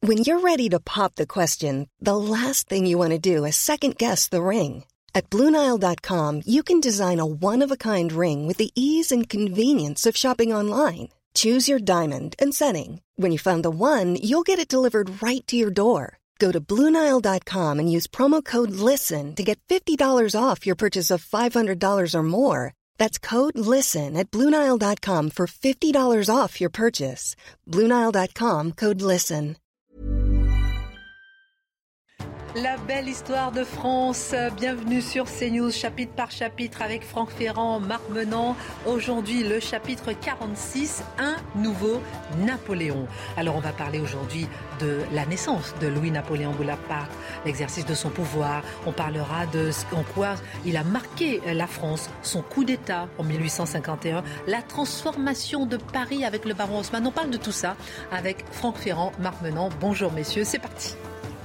When you're ready to pop the question, the last thing you want to do is second-guess the ring. At BlueNile.com, you can design a one-of-a-kind ring with the ease and convenience of shopping online. Choose your diamond and setting. When you find the one, you'll get it delivered right to your door. Go to BlueNile.com and use promo code LISTEN to get $50 off your purchase of $500 or more. That's code LISTEN at BlueNile.com for $50 off your purchase. BlueNile.com, code LISTEN. La belle histoire de France, bienvenue sur CNews, chapitre par chapitre avec Franck Ferrand, Marc Menant. Aujourd'hui, le chapitre 46, un nouveau Napoléon. Alors on va parler aujourd'hui de la naissance de Louis-Napoléon Bonaparte, l'exercice de son pouvoir. On parlera de en quoi il a marqué la France, son coup d'État en 1851, la transformation de Paris avec le baron Haussmann. On parle de tout ça avec Franck Ferrand, Marc Menant. Bonjour messieurs, c'est parti.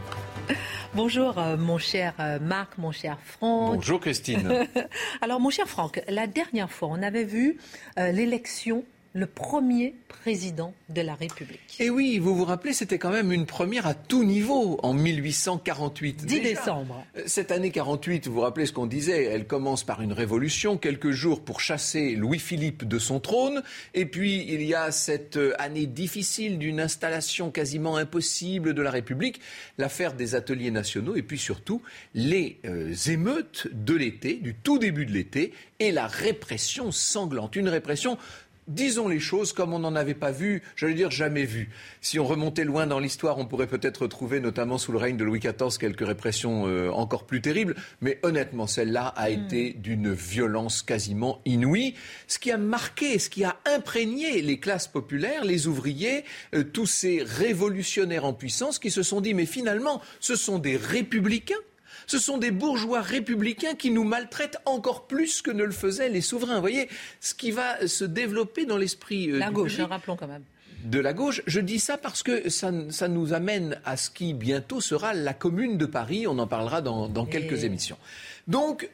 Bonjour mon cher Marc, mon cher Franck. Bonjour Christine. Alors mon cher Franck, la dernière fois on avait vu l'élection, le premier président de la République. Et oui, vous vous rappelez, c'était quand même une première à tout niveau en 1848. 10 décembre. Cette année 48, vous vous rappelez ce qu'on disait, elle commence par une révolution, quelques jours pour chasser Louis-Philippe de son trône. Et puis il y a cette année difficile d'une installation quasiment impossible de la République, l'affaire des ateliers nationaux et puis surtout les émeutes de l'été, du tout début de l'été, et la répression sanglante. Une répression, disons les choses comme on n'en avait pas vu, j'allais dire jamais vu. Si on remontait loin dans l'histoire, on pourrait peut-être retrouver, notamment sous le règne de Louis XIV, quelques répressions encore plus terribles. Mais honnêtement, celle-là a été d'une violence quasiment inouïe. Ce qui a marqué, ce qui a imprégné les classes populaires, les ouvriers, tous ces révolutionnaires en puissance qui se sont dit, mais finalement, ce sont des républicains. Ce sont des bourgeois républicains qui nous maltraitent encore plus que ne le faisaient les souverains. Vous voyez, ce qui va se développer dans l'esprit la gauche, public, rappelons quand même. De la gauche. Je dis ça parce que ça nous amène à ce qui bientôt sera la Commune de Paris. On en parlera dans quelques émissions. Donc,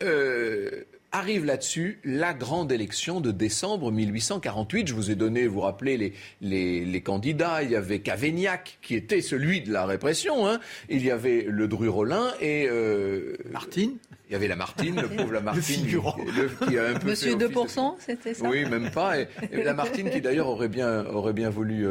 arrive là-dessus la grande élection de décembre 1848. Je vous ai donné, vous vous rappelez, les candidats. Il y avait Cavaignac, qui était celui de la répression. Hein. Il y avait Le Dru-Rollin et... Martine. Il y avait Lamartine, le pauvre Lamartine. Qui a un peu Monsieur 2%, c'était ça ? Oui, même pas. Et Lamartine qui d'ailleurs aurait bien voulu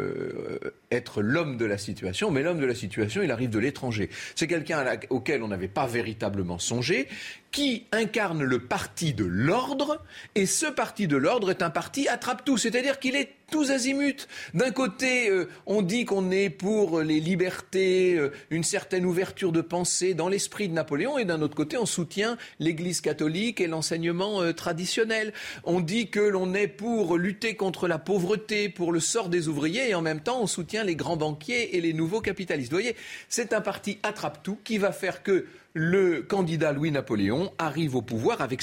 être l'homme de la situation. Mais l'homme de la situation, il arrive de l'étranger. C'est quelqu'un auquel on n'avait pas véritablement songé, qui incarne le parti de l'ordre. Et ce parti de l'ordre est un parti attrape-tout. C'est-à-dire qu'il est tous azimuts. D'un côté, on dit qu'on est pour les libertés, une certaine ouverture de pensée dans l'esprit de Napoléon, et d'un autre côté, on soutient l'Église catholique et l'enseignement traditionnel. On dit que l'on est pour lutter contre la pauvreté, pour le sort des ouvriers, et en même temps, on soutient les grands banquiers et les nouveaux capitalistes. Vous voyez, c'est un parti attrape-tout qui va faire que le candidat Louis-Napoléon arrive au pouvoir avec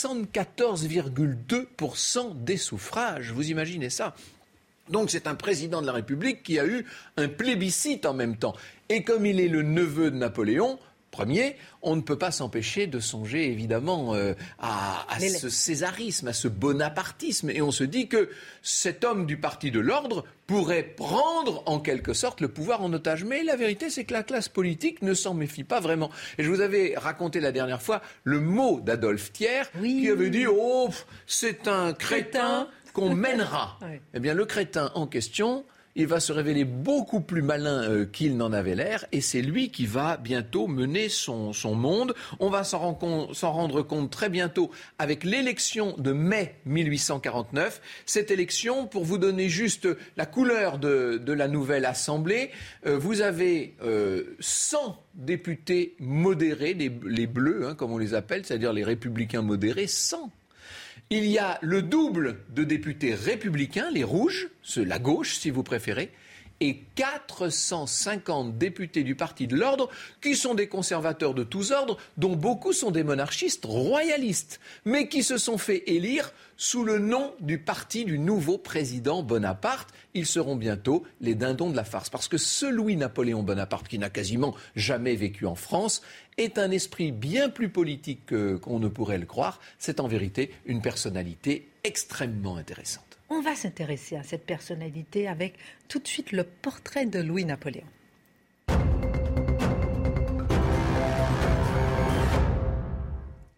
74,2% des suffrages. Vous imaginez ça ? Donc c'est un président de la République qui a eu un plébiscite en même temps. Et comme il est le neveu de Napoléon Ier, on ne peut pas s'empêcher de songer évidemment à ce césarisme, à ce bonapartisme. Et on se dit que cet homme du parti de l'ordre pourrait prendre en quelque sorte le pouvoir en otage. Mais la vérité, c'est que la classe politique ne s'en méfie pas vraiment. Et je vous avais raconté la dernière fois le mot d'Adolphe Thiers, qui avait dit « Oh, c'est un crétin qu'on mènera ». Oui. Eh bien, le crétin en question, il va se révéler beaucoup plus malin qu'il n'en avait l'air, et c'est lui qui va bientôt mener son monde. On va s'en rendre compte très bientôt avec l'élection de mai 1849. Cette élection, pour vous donner juste la couleur de la nouvelle Assemblée, vous avez 100 députés modérés, les bleus, comme on les appelle, c'est-à-dire les républicains modérés, 100. Il y a le double de députés républicains, les rouges, la gauche si vous préférez, et 450 députés du Parti de l'Ordre qui sont des conservateurs de tous ordres, dont beaucoup sont des monarchistes royalistes, mais qui se sont fait élire sous le nom du parti du nouveau président Bonaparte. Ils seront bientôt les dindons de la farce. Parce que ce Louis-Napoléon Bonaparte, qui n'a quasiment jamais vécu en France, est un esprit bien plus politique qu'on ne pourrait le croire. C'est en vérité une personnalité extrêmement intéressante. On va s'intéresser à cette personnalité avec tout de suite le portrait de Louis-Napoléon.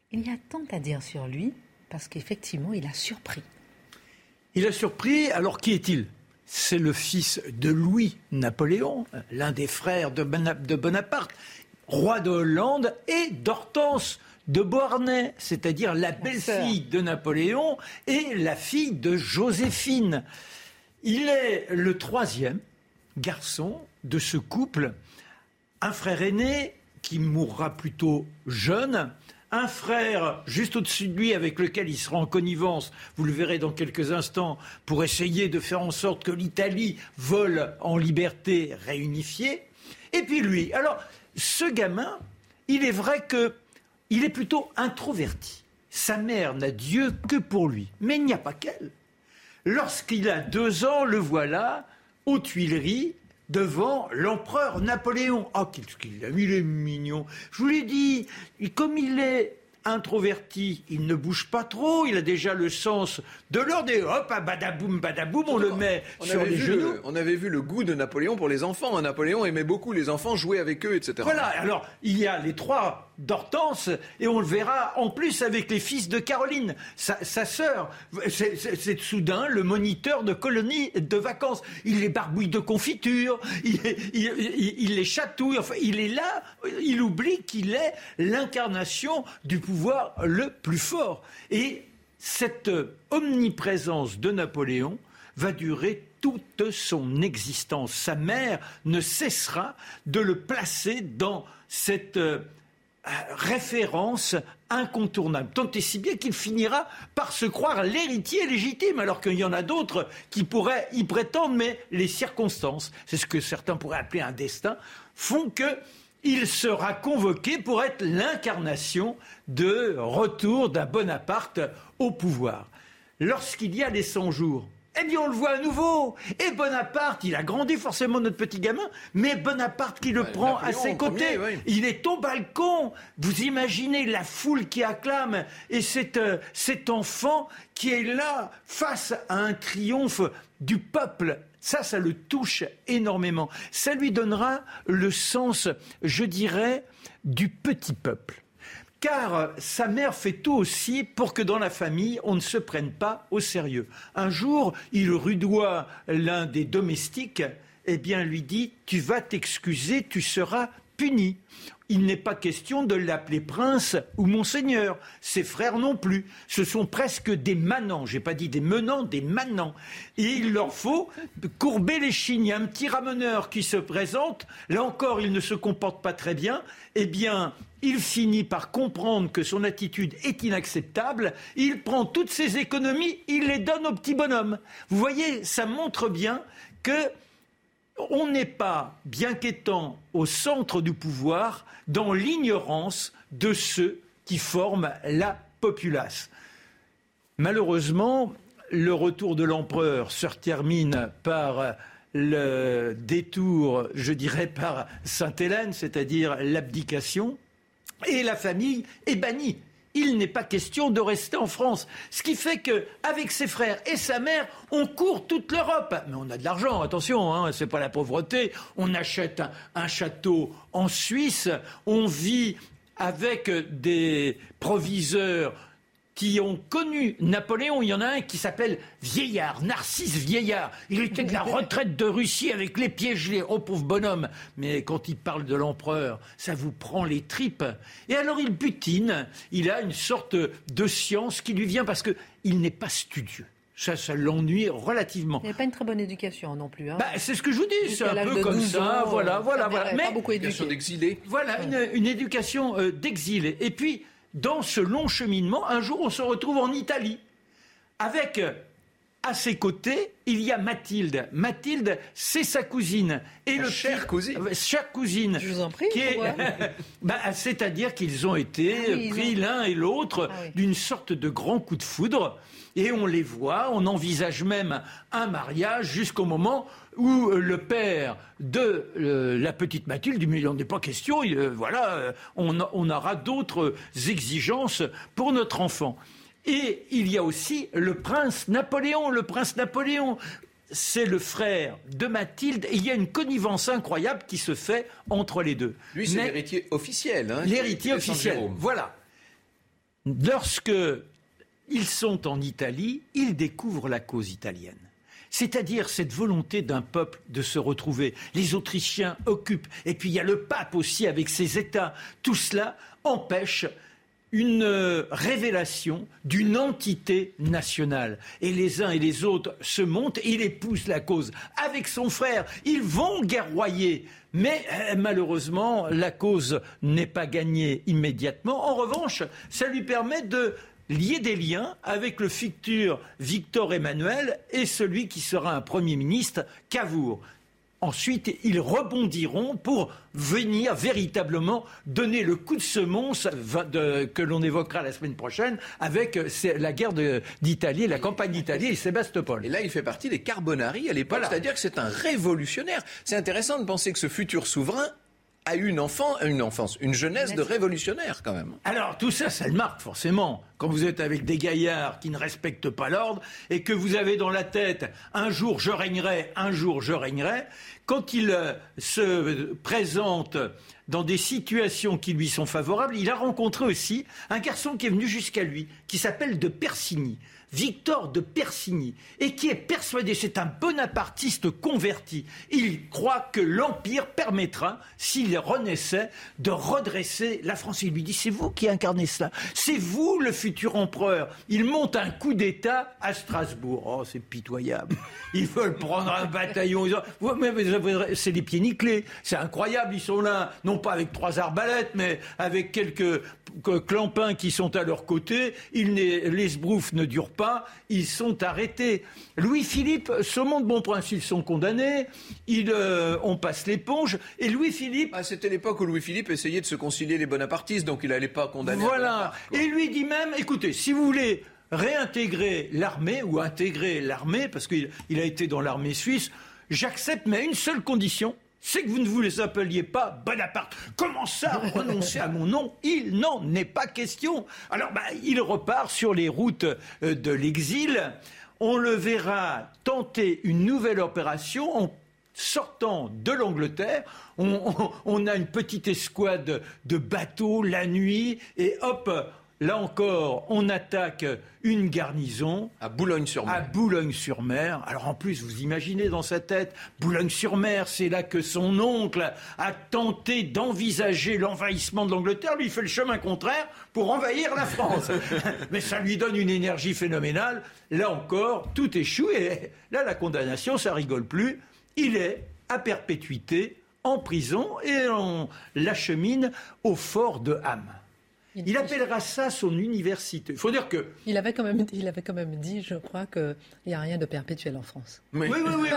Il y a tant à dire sur lui, parce qu'effectivement, il a surpris. Il a surpris, alors qui est-il ? C'est le fils de Louis-Napoléon, l'un des frères de Bonaparte, roi de Hollande, et d'Hortense de Beauharnais, c'est-à-dire la belle-fille de Napoléon et la fille de Joséphine. Il est le troisième garçon de ce couple, un frère aîné qui mourra plutôt jeune, un frère juste au-dessus de lui avec lequel il sera en connivence, vous le verrez dans quelques instants, pour essayer de faire en sorte que l'Italie vole en liberté réunifiée. Et puis lui, alors ce gamin, il est vrai qu'il est plutôt introverti. Sa mère n'a Dieu que pour lui, mais il n'y a pas qu'elle. Lorsqu'il a 2 ans, le voilà aux Tuileries, devant l'empereur Napoléon. Ah, qu'il est mignon. Je vous l'ai dit, comme il est introverti, il ne bouge pas trop, il a déjà le sens de l'ordre et hop, badaboum, on le met sur les genoux. On avait vu le goût de Napoléon pour les enfants. Napoléon aimait beaucoup les enfants, jouer avec eux, etc. Voilà, alors il y a les 3 d'Hortense et on le verra en plus avec les fils de Caroline, sa sœur. C'est soudain le moniteur de colonie de vacances. Il les barbouille de confiture, il les chatouille, enfin il est là, il oublie qu'il est l'incarnation du pouvoir le plus fort. Et cette omniprésence de Napoléon va durer toute son existence. Sa mère ne cessera de le placer dans cette référence incontournable. Tant et si bien qu'il finira par se croire l'héritier légitime, alors qu'il y en a d'autres qui pourraient y prétendre, mais les circonstances, c'est ce que certains pourraient appeler un destin, font qu'il sera convoqué pour être l'incarnation de retour d'un Bonaparte au pouvoir. Lorsqu'il y a les 100 jours, eh bien on le voit à nouveau. Et Bonaparte, il a grandi forcément notre petit gamin, mais Bonaparte qui le prend Napoléon à ses côtés. Premier, oui. Il est au balcon. Vous imaginez la foule qui acclame et cet enfant qui est là face à un triomphe du peuple. Ça le touche énormément. Ça lui donnera le sens, je dirais, du petit peuple. Car sa mère fait tout aussi pour que dans la famille, on ne se prenne pas au sérieux. Un jour, il rudoie l'un des domestiques, eh bien, lui dit « Tu vas t'excuser, tu seras puni ». Il n'est pas question de l'appeler prince ou monseigneur. Ses frères non plus. Ce sont presque des manants. J'ai pas dit des menants, des manants. Et il leur faut courber les chignes. Il y a un petit rameneur qui se présente. Là encore, il ne se comporte pas très bien. Eh bien, il finit par comprendre que son attitude est inacceptable. Il prend toutes ses économies, il les donne au petit bonhomme. Vous voyez, ça montre bien que on n'est pas, bien qu'étant au centre du pouvoir, dans l'ignorance de ceux qui forment la populace. Malheureusement, le retour de l'empereur se termine par le détour, je dirais, par Sainte-Hélène, c'est-à-dire l'abdication, et la famille est bannie. Il n'est pas question de rester en France. Ce qui fait qu'avec ses frères et sa mère, on court toute l'Europe. Mais on a de l'argent, attention, hein, c'est pas la pauvreté. On achète un château en Suisse. On vit avec des proviseurs qui ont connu Napoléon. Il y en a un qui s'appelle Vieillard, Narcisse Vieillard. Il était de la retraite de Russie avec les pieds gelés. Oh, pauvre bonhomme. Mais quand il parle de l'empereur, ça vous prend les tripes. Et alors il butine. Il a une sorte de science qui lui vient parce qu'il n'est pas studieux. Ça l'ennuie relativement. Il n'y a pas une très bonne éducation non plus. Hein. C'est ce que je vous dis, c'est un peu comme ça. Voilà. Mais pas beaucoup éduqué. Éducation d'exilé. Voilà, une éducation d'exilé. Et puis, dans ce long cheminement, un jour, on se retrouve en Italie. Avec, à ses côtés, il y a Mathilde. Mathilde, c'est sa cousine. Et chère cousine. Je vous en prie. C'est-à-dire qu'ils ont été pris l'un et l'autre d'une sorte de grand coup de foudre. Et on les voit, on envisage même un mariage jusqu'au moment où le père de la petite Mathilde dit « mais il n'en est pas question, on aura d'autres exigences pour notre enfant ». Et il y a aussi le prince Napoléon. Le prince Napoléon, c'est le frère de Mathilde et il y a une connivence incroyable qui se fait entre les deux. Lui, c'est l'héritier officiel. L'héritier officiel, voilà. lorsqu'ils sont en Italie, ils découvrent la cause italienne. C'est-à-dire cette volonté d'un peuple de se retrouver. Les Autrichiens occupent, et puis il y a le pape aussi avec ses États. Tout cela empêche une révélation d'une entité nationale. Et les uns et les autres se montent, il épouse la cause avec son frère. Ils vont guerroyer. Mais malheureusement, la cause n'est pas gagnée immédiatement. En revanche, ça lui permet de lier des liens avec le futur Victor Emmanuel et celui qui sera un Premier ministre, Cavour. Ensuite, ils rebondiront pour venir véritablement donner le coup de semonce que l'on évoquera la semaine prochaine avec la guerre d'Italie, la campagne d'Italie et Sébastopol. Et là, il fait partie des Carbonari à l'époque, voilà. C'est-à-dire que c'est un révolutionnaire. C'est intéressant de penser que ce futur souverain a eu une jeunesse de révolutionnaire quand même. Alors tout ça, ça le marque forcément. Quand vous êtes avec des gaillards qui ne respectent pas l'ordre et que vous avez dans la tête « un jour je régnerai, un jour je régnerai », quand il se présente dans des situations qui lui sont favorables, il a rencontré aussi un garçon qui est venu jusqu'à lui, qui s'appelle de Persigny. Victor de Persigny, et qui est persuadé, c'est un bonapartiste converti. Il croit que l'Empire permettra, s'il renaissait, de redresser la France. Il lui dit, c'est vous qui incarnez cela, c'est vous le futur empereur. Il monte un coup d'État à Strasbourg. Oh, c'est pitoyable. Ils veulent prendre un bataillon. C'est les pieds nickelés. C'est incroyable, ils sont là, non pas avec 3 arbalètes, mais avec quelques clampins qui sont à leur côté. Les sbroufs ne durent pas, ils sont arrêtés. Louis-Philippe se montre bon prince, ils sont condamnés, on passe l'éponge, et Louis-Philippe... Ah, c'était l'époque où Louis-Philippe essayait de se concilier les bonapartistes, donc il n'allait pas condamner... Voilà, et lui dit même, écoutez, si vous voulez réintégrer l'armée, ou intégrer l'armée, parce qu'il a été dans l'armée suisse, j'accepte, mais à une seule condition, c'est que vous ne vous les appeliez pas Bonaparte. Comment ça, renoncer à mon nom? Il n'en est pas question. Alors, il repart sur les routes de l'exil. On le verra tenter une nouvelle opération en sortant de l'Angleterre. On a une petite escouade de bateaux la nuit et hop... Là encore, on attaque une garnison. À Boulogne-sur-Mer. À Boulogne-sur-Mer. Alors en plus, vous imaginez dans sa tête, Boulogne-sur-Mer, c'est là que son oncle a tenté d'envisager l'envahissement de l'Angleterre. Lui, il fait le chemin contraire pour envahir la France. Mais ça lui donne une énergie phénoménale. Là encore, tout échoue. Et là, la condamnation, ça rigole plus. Il est à perpétuité en prison et on l'achemine au fort de Ham. Il appellera ça son université. Il faut dire que... Il avait quand même dit, je crois, qu'il n'y a rien de perpétuel en France. Oui.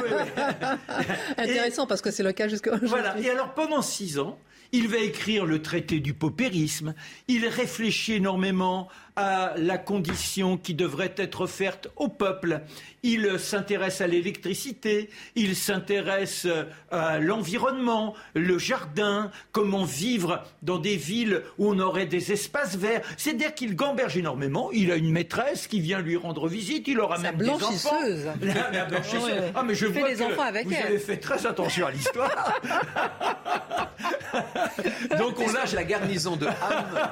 Intéressant, parce que c'est le cas jusqu'à aujourd'hui. Voilà. Et alors, pendant 6 ans, il va écrire le traité du paupérisme. Il réfléchit énormément à la condition qui devrait être offerte au peuple. Il s'intéresse à l'électricité, il s'intéresse à l'environnement, le jardin, comment vivre dans des villes où on aurait des espaces verts. C'est-à-dire qu'il gamberge énormément. Il a une maîtresse qui vient lui rendre visite, il aura même des enfants. La blanchisseuse. Ouais. Ah, mais je vois des enfants avec vous elle. avez fait très attention à l'histoire. Donc on lâche la garnison de Ham.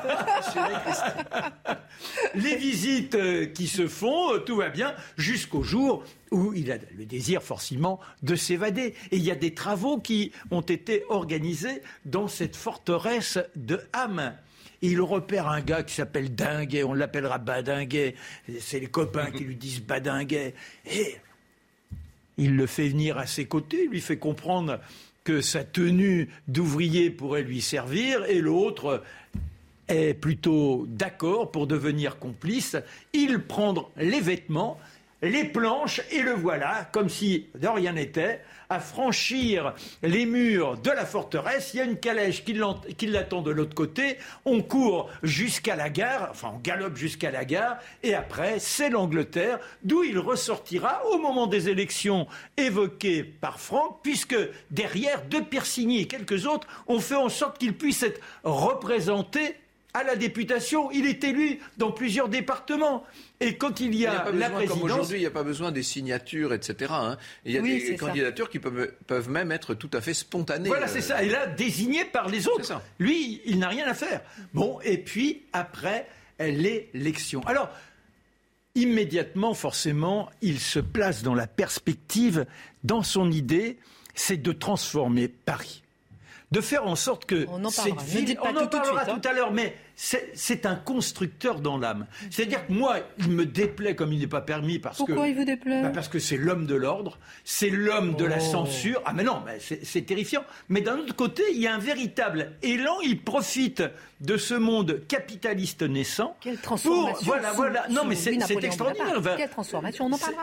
Les visites qui se font, tout va bien, jusqu'au jour où il a le désir forcément de s'évader. Et il y a des travaux qui ont été organisés dans cette forteresse de Ham. Et il repère un gars qui s'appelle Dinguet, on l'appellera Badinguet. C'est les copains qui lui disent Badinguet. Et il le fait venir à ses côtés, lui fait comprendre que sa tenue d'ouvrier pourrait lui servir, et l'autre est plutôt d'accord pour devenir complice. Il prend les vêtements, les planches, et le voilà, comme si de rien n'était, à franchir les murs de la forteresse. Il y a une calèche qui l'attend de l'autre côté. On court jusqu'à la gare, enfin on galope jusqu'à la gare, et après c'est l'Angleterre, d'où il ressortira au moment des élections évoquées par Franck, puisque derrière, de Persigny et quelques autres ont fait en sorte qu'il puisse être représenté à la députation. Il est élu dans plusieurs départements. Et quand il y a la présidence... Comme aujourd'hui, il n'y a pas besoin des signatures, etc. Il y a des candidatures qui peuvent même être tout à fait spontanées. Voilà, c'est ça. Et là, désigné par les autres. Lui, il n'a rien à faire. Bon, et puis, après, l'élection. Alors, immédiatement, forcément, il se place dans la perspective, dans son idée, c'est de transformer Paris. De faire en sorte que cette ville... On en parlera tout à l'heure, mais c'est un constructeur dans l'âme. C'est-à-dire que moi, il me déplaît comme il n'est pas permis parce Pourquoi il vous déplaît ? Parce que c'est l'homme de l'ordre, c'est l'homme de la censure. Ah mais non, mais c'est terrifiant. Mais d'un autre côté, il y a un véritable élan. Il profite de ce monde capitaliste naissant. Quelle transformation voilà. Non mais c'est extraordinaire. Quelle transformation, on en parlera.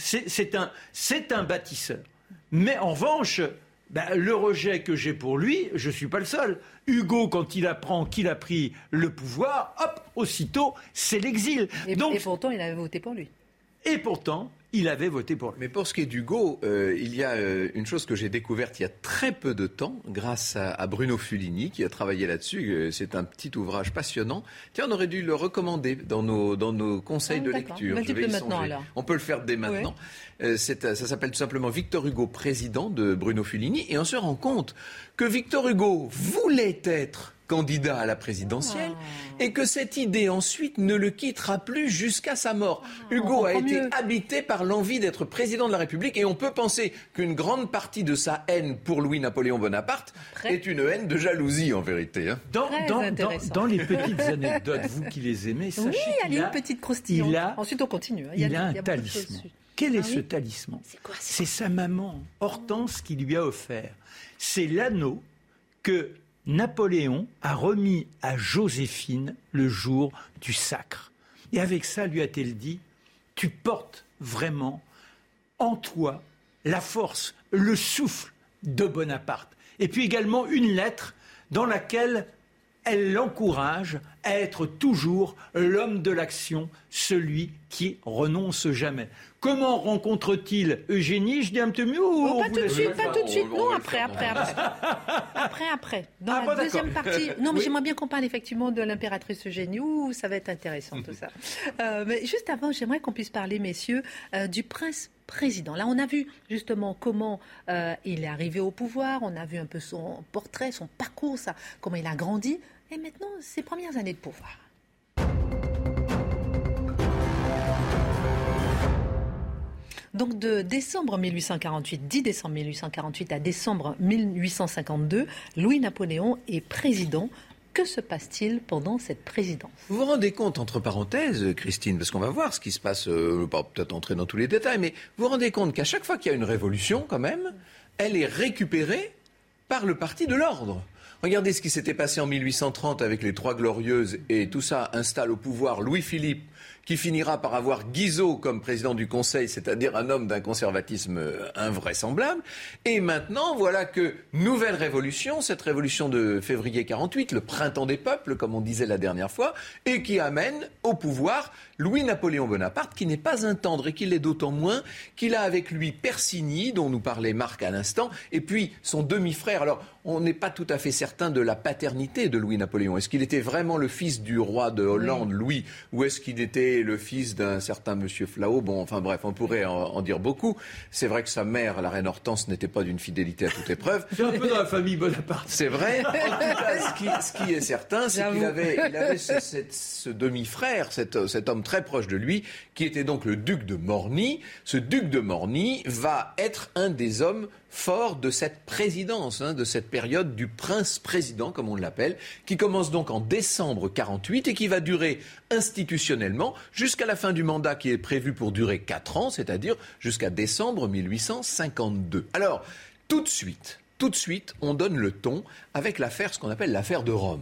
C'est un bâtisseur. Mais en revanche... le rejet que j'ai pour lui, je ne suis pas le seul. Hugo, quand il apprend qu'il a pris le pouvoir, hop, aussitôt, c'est l'exil. Et pourtant, il avait voté pour lui. Et pourtant, il avait voté pour lui. Mais pour ce qui est d'Hugo, il y a une chose que j'ai découverte il y a très peu de temps, grâce à Bruno Fulini, qui a travaillé là-dessus. C'est un petit ouvrage passionnant. Tiens, on aurait dû le recommander dans nos conseils de lecture. Je vais y maintenant, alors. On peut le faire dès maintenant. Ça s'appelle tout simplement Victor Hugo, président de Bruno Fulini. Et on se rend compte que Victor Hugo voulait être candidat à la présidentielle et que cette idée ensuite ne le quittera plus jusqu'à sa mort. Hugo a été habité par l'envie d'être président de la République et on peut penser qu'une grande partie de sa haine pour Louis-Napoléon Bonaparte est une haine de jalousie en vérité. Hein. Dans les petites anecdotes, vous qui les aimez, sachez qu'il y a une petite croustillante. Ensuite on continue. Il a un talisman. Quel est ce talisman ? C'est sa maman, Hortense, qui lui a offert. C'est l'anneau que Napoléon a remis à Joséphine le jour du sacre. Et avec ça, lui a-t-elle dit, tu portes vraiment en toi la force, le souffle de Bonaparte. Et puis également une lettre dans laquelle elle l'encourage à être toujours l'homme de l'action, celui qui renonce jamais. Comment rencontre-t-il Eugénie ? Je dis un peu mieux ou pas tout de suite, pas tout de suite. Non, après. Dans la deuxième partie. Non, mais j'aimerais bien qu'on parle effectivement de l'impératrice Eugénie. Ça va être intéressant tout ça. Mais juste avant, j'aimerais qu'on puisse parler, messieurs, du prince président. Là, on a vu justement comment il est arrivé au pouvoir. On a vu un peu son portrait, son parcours, comment il a grandi. Et maintenant, ses premières années de pouvoir. Donc de décembre 1848, 10 décembre 1848 à décembre 1852, Louis-Napoléon est président. Que se passe-t-il pendant cette présidence ? Vous vous rendez compte, entre parenthèses, Christine, parce qu'on va voir ce qui se passe, pas peut-être entrer dans tous les détails, mais vous vous rendez compte qu'à chaque fois qu'il y a une révolution, quand même, elle est récupérée par le parti de l'ordre. Regardez ce qui s'était passé en 1830 avec les Trois Glorieuses et tout ça installe au pouvoir Louis-Philippe qui finira par avoir Guizot comme président du Conseil, c'est-à-dire un homme d'un conservatisme invraisemblable. Et maintenant, voilà que nouvelle révolution, cette révolution de février 48, le printemps des peuples, comme on disait la dernière fois, et qui amène au pouvoir Louis-Napoléon Bonaparte, qui n'est pas un tendre et qui l'est d'autant moins qu'il a avec lui Persigny, dont nous parlait Marc à l'instant, et puis son demi-frère. Alors, on n'est pas tout à fait certain de la paternité de Louis-Napoléon. Est-ce qu'il était vraiment le fils du roi de Hollande, Louis, ou est-ce qu'il était le fils d'un certain monsieur Flao? Bon, enfin bref, on pourrait en dire beaucoup. C'est vrai que sa mère, la reine Hortense, n'était pas d'une fidélité à toute épreuve. C'est un peu dans la famille Bonaparte. C'est vrai. En tout cas, ce qui est certain, c'est qu'il avait ce demi-frère, cet homme très proche de lui, qui était donc le duc de Morny. Ce duc de Morny va être un des hommes forts de cette présidence, de cette période du prince-président, comme on l'appelle, qui commence donc en décembre 48 et qui va durer institutionnellement jusqu'à la fin du mandat qui est prévu pour durer 4 ans, c'est-à-dire jusqu'à décembre 1852. Alors, tout de suite, on donne le ton avec ce qu'on appelle l'affaire de Rome.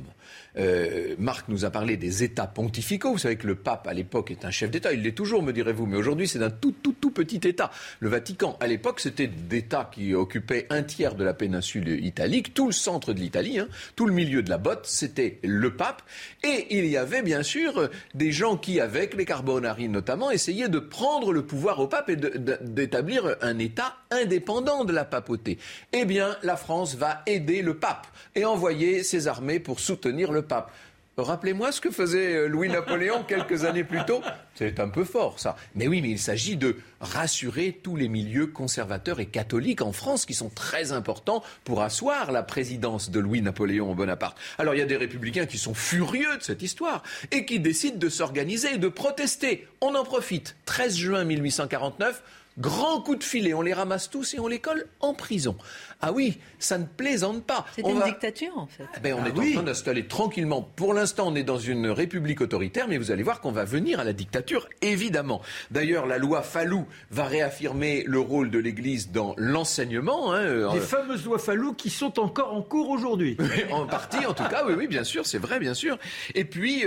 Marc nous a parlé des États pontificaux. Vous savez que le pape, à l'époque, est un chef d'État. Il l'est toujours, me direz-vous. Mais aujourd'hui, c'est un tout petit État. Le Vatican, à l'époque, c'était d'États qui occupaient un tiers de la péninsule italique, tout le centre de l'Italie, tout le milieu de la botte, c'était le pape. Et il y avait, bien sûr, des gens qui, avec les Carbonari notamment, essayaient de prendre le pouvoir au pape et d'établir un État indépendant de la papauté. Eh bien, la France va aider le pape et envoyer ses armées pour soutenir le pape. Rappelez-moi ce que faisait Louis-Napoléon quelques années plus tôt. C'est un peu fort, ça. Mais oui, mais il s'agit de rassurer tous les milieux conservateurs et catholiques en France qui sont très importants pour asseoir la présidence de Louis-Napoléon Bonaparte. Alors, il y a des républicains qui sont furieux de cette histoire et qui décident de s'organiser et de protester. On en profite. 13 juin 1849, grand coup de filet, on les ramasse tous et on les colle en prison. Ah oui, ça ne plaisante pas. C'est une dictature, en fait. On est en train d'installer tranquillement. Pour l'instant, on est dans une république autoritaire, mais vous allez voir qu'on va venir à la dictature, évidemment. D'ailleurs, la loi Fallou va réaffirmer le rôle de l'Église dans l'enseignement. Les fameuses lois Fallou qui sont encore en cours aujourd'hui. En partie, en tout cas, oui, bien sûr, c'est vrai, bien sûr. Et puis,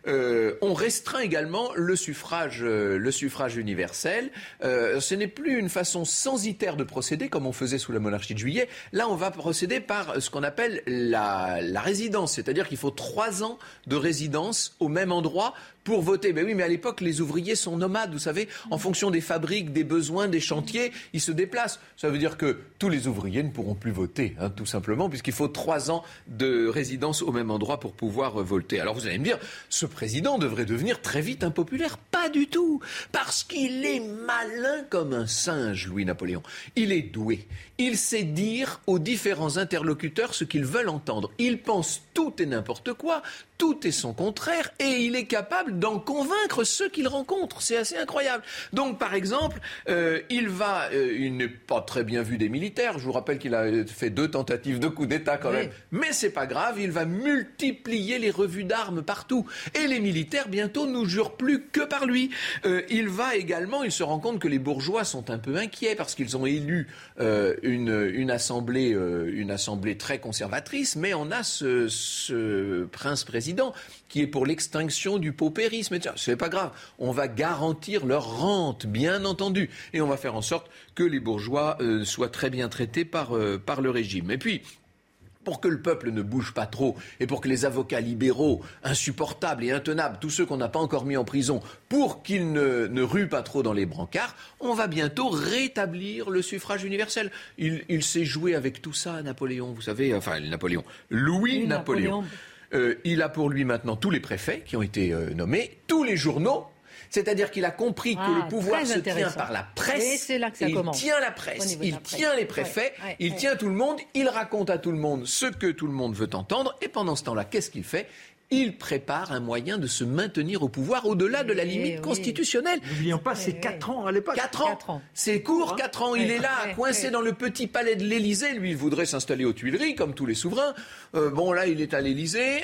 on restreint également le suffrage universel. Ce n'est plus une façon censitaire de procéder, comme on faisait sous la monarchie de Juillet. Là, on va procéder par ce qu'on appelle la résidence, c'est-à-dire qu'il faut 3 ans de résidence au même endroit pour voter. Mais oui, mais à l'époque, les ouvriers sont nomades, vous savez, en fonction des fabriques, des besoins, des chantiers, ils se déplacent. Ça veut dire que tous les ouvriers ne pourront plus voter, tout simplement, puisqu'il faut 3 ans de résidence au même endroit pour pouvoir voter. Alors vous allez me dire, ce président devrait devenir très vite impopulaire. Pas du tout, parce qu'il est malin comme un singe, Louis-Napoléon. Il est doué. Il sait dire aux différents interlocuteurs ce qu'ils veulent entendre. Il pense tout et n'importe quoi, tout est son contraire, et il est capable d'en convaincre ceux qu'il rencontre. C'est assez incroyable. Donc, par exemple, il n'est pas très bien vu des militaires. Je vous rappelle qu'il a fait 2 tentatives de coup d'État quand même. Mais c'est pas grave, il va multiplier les revues d'armes partout. Et les militaires, bientôt, nous jurent plus que par lui. Il se rend compte que les bourgeois sont un peu inquiets parce qu'ils ont élu une assemblée très conservatrice, mais on a ce prince-président qui est pour l'extinction du paupérisme. Et tiens, c'est pas grave, on va garantir leur rente, bien entendu, et on va faire en sorte que les bourgeois soient très bien traités par le régime. Et puis, pour que le peuple ne bouge pas trop et pour que les avocats libéraux, insupportables et intenables, tous ceux qu'on n'a pas encore mis en prison, pour qu'ils ne ruent pas trop dans les brancards, on va bientôt rétablir le suffrage universel. Il s'est joué avec tout ça, Napoléon, vous savez, Louis-Napoléon. Il a pour lui maintenant tous les préfets qui ont été nommés, tous les journaux. C'est-à-dire qu'il a compris que le pouvoir se tient par la presse. Et c'est là que ça commence. Il tient la presse, il tient les préfets, il tient tout le monde, il raconte à tout le monde ce que tout le monde veut entendre. Et pendant ce temps-là, qu'est-ce qu'il fait ? Il prépare un moyen de se maintenir au pouvoir au-delà de la limite constitutionnelle. N'oublions pas, c'est 4 ans à l'époque. 4 ans. C'est court, 4 ans. Il est là, coincé dans le petit palais de l'Élysée. Lui, il voudrait s'installer aux Tuileries, comme tous les souverains. Là, il est à l'Élysée.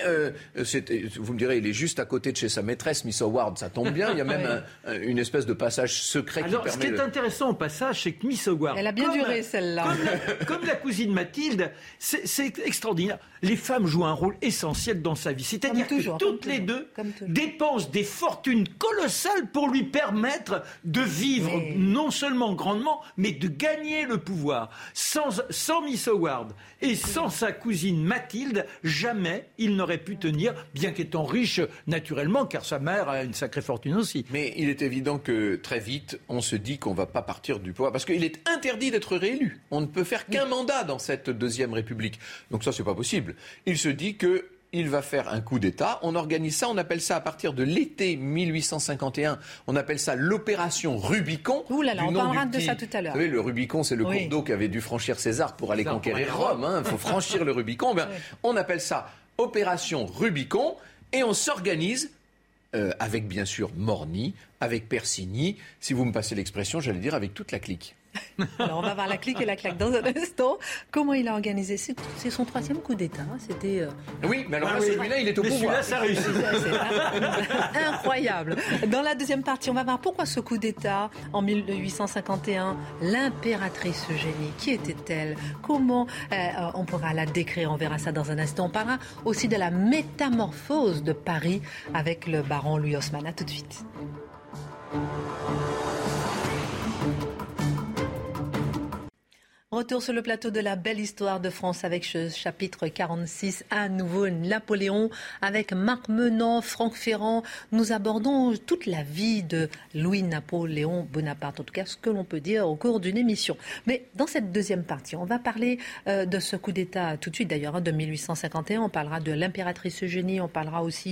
Vous me direz, il est juste à côté de chez sa maîtresse, Miss Howard. Ça tombe bien. Il y a même une espèce de passage secret qui permet... ce qui est intéressant au passage, c'est que Miss Howard... Elle a bien duré, celle-là. Comme la cousine Mathilde, c'est extraordinaire. Les femmes jouent un rôle essentiel dans sa vie. C'est-à-dire que toutes les deux dépensent des fortunes colossales pour lui permettre de vivre non seulement grandement, mais de gagner le pouvoir. Sans Miss Howard et sans sa cousine Mathilde, jamais il n'aurait pu tenir, bien qu'étant riche naturellement, car sa mère a une sacrée fortune aussi. Mais il est évident que très vite, on se dit qu'on ne va pas partir du pouvoir, parce qu'il est interdit d'être réélu. On ne peut faire qu'un mandat dans cette Deuxième République. Donc ça, c'est pas possible. Il se dit qu'il va faire un coup d'État. On organise ça, on appelle ça à partir de l'été 1851, on appelle ça l'opération Rubicon. Ouh là là, on parlera de ça tout à l'heure. Vous savez, le Rubicon, c'est le cours d'eau qu'avait dû franchir César pour aller conquérir Rome. Il faut franchir le Rubicon. On appelle ça opération Rubicon et on s'organise avec bien sûr Morny, avec Persigny, si vous me passez l'expression, j'allais dire avec toute la clique. Alors on va voir la clique et la claque dans un instant. Comment il a organisé ? C'est son 3e coup d'État. C'était. Oui, mais alors celui-là, il est au pouvoir. Celui-là, ça réussit. C'est incroyable. Dans la deuxième partie, on va voir pourquoi ce coup d'État en 1851. L'impératrice Eugénie, qui était-elle ? Comment on pourra la décrire ? On verra ça dans un instant. On parlera aussi de la métamorphose de Paris avec le baron Louis Haussmann. À tout de suite. Retour sur le plateau de la belle histoire de France avec ce chapitre 46, un nouveau Napoléon, avec Marc Menant, Franck Ferrand. Nous abordons toute la vie de Louis-Napoléon Bonaparte, en tout cas ce que l'on peut dire au cours d'une émission. Mais dans cette deuxième partie, on va parler de ce coup d'État tout de suite d'ailleurs, de 1851. On parlera de l'impératrice Eugénie, on parlera aussi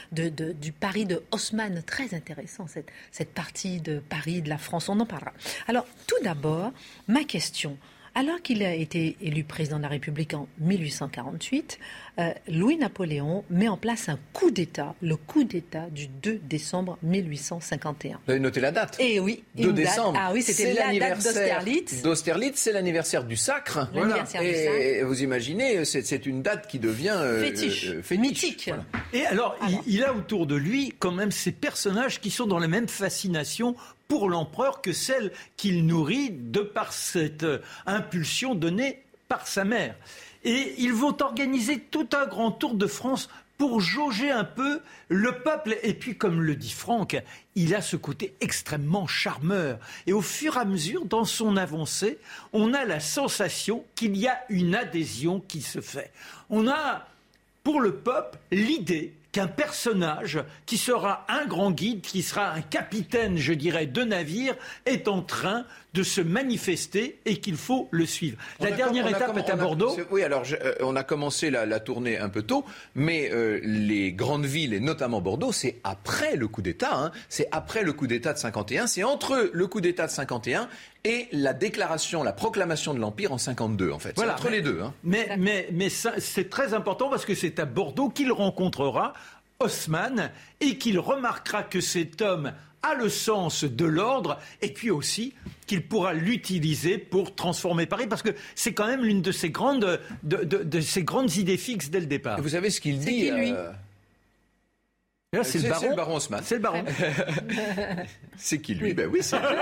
du Paris de Haussmann. Très intéressant cette partie de Paris, de la France, on en parlera. Alors tout d'abord, ma question. Alors qu'il a été élu président de la République en 1848, Louis-Napoléon met en place un coup d'État, le coup d'État du 2 décembre 1851. Vous avez noté la date ? Eh oui, 2 décembre. Ah oui, c'était la date d'Austerlitz. D'Austerlitz, c'est l'anniversaire du Sacre. L'anniversaire du Sacre. Vous imaginez, c'est une date qui devient fétiche. Mythique. Voilà. Et alors, il a autour de lui quand même ces personnages qui sont dans la même fascination pour l'empereur que celle qu'il nourrit de par cette impulsion donnée par sa mère. Et ils vont organiser tout un grand tour de France pour jauger un peu le peuple. Et puis, comme le dit Franck, il a ce côté extrêmement charmeur. Et au fur et à mesure, dans son avancée, on a la sensation qu'il y a une adhésion qui se fait. On a, pour le peuple, l'idée qu'un personnage qui sera un grand guide, qui sera un capitaine, je dirais, de navire, est en train de se manifester et qu'il faut le suivre. La dernière étape est à Bordeaux. Oui, alors on a commencé la tournée un peu tôt, mais les grandes villes, et notamment Bordeaux, c'est après le coup d'État. Hein, c'est après le coup d'État de 51. C'est entre le coup d'État de 51 et la déclaration, la proclamation de l'Empire en 52, en fait. Voilà, c'est entre les deux. Hein. Mais ça, c'est très important parce que c'est à Bordeaux qu'il rencontrera Haussmann et qu'il remarquera que cet homme a le sens de l'ordre et puis aussi qu'il pourra l'utiliser pour transformer Paris parce que c'est quand même l'une de ses grandes, de ses grandes idées fixes dès le départ. Et vous savez ce qu'il dit qui, lui Là, c'est le baron Haussmann. C'est le baron. C'est qui lui ? Ben oui, c'est lui.